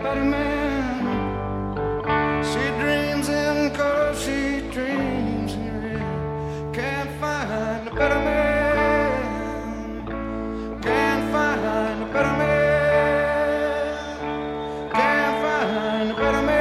better man. She dreams in color, she dreams in red. Can't find a better man. Can't find a better man. Can't find a better man.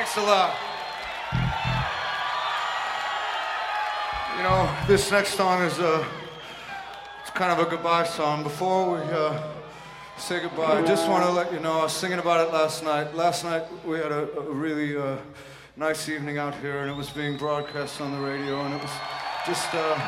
Thanks a lot. You know, this next song is it's kind of a goodbye song. Before we say goodbye, I just want to let you know, I was singing about it last night. Last night we had a really nice evening out here, and it was being broadcast on the radio, and it was just,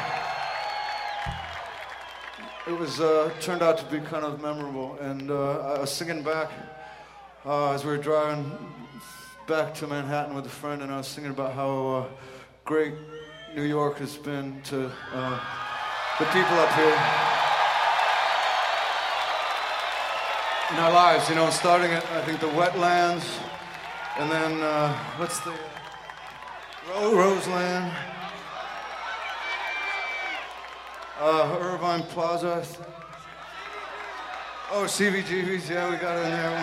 turned out to be kind of memorable. And I was singing back as we were driving back to Manhattan with a friend, and I was singing about how great New York has been to the people up here in our lives, you know, starting at, I think, the Wetlands, and then, what's the, Roseland, Irvine Plaza, oh, CBGB's, yeah, we got it in there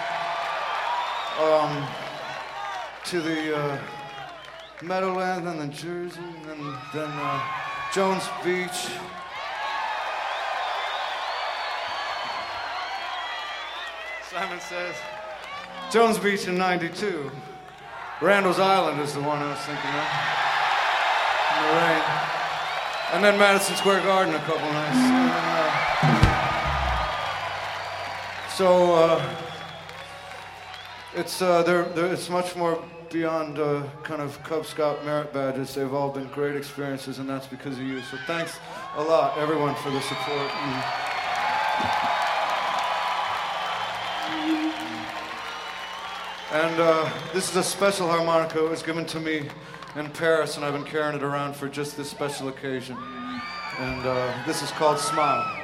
once, to the Meadowlands, and then Jersey, and then Jones Beach. Simon says, Jones Beach in '92. Randall's Island is the one I was thinking of. In the rain. And then Madison Square Garden a couple nights. And then, it's much more beyond kind of Cub Scout merit badges. They've all been great experiences, and that's because of you. So thanks a lot, everyone, for the support. And this is a special harmonica. It was given to me in Paris, and I've been carrying it around for just this special occasion. And this is called Smile.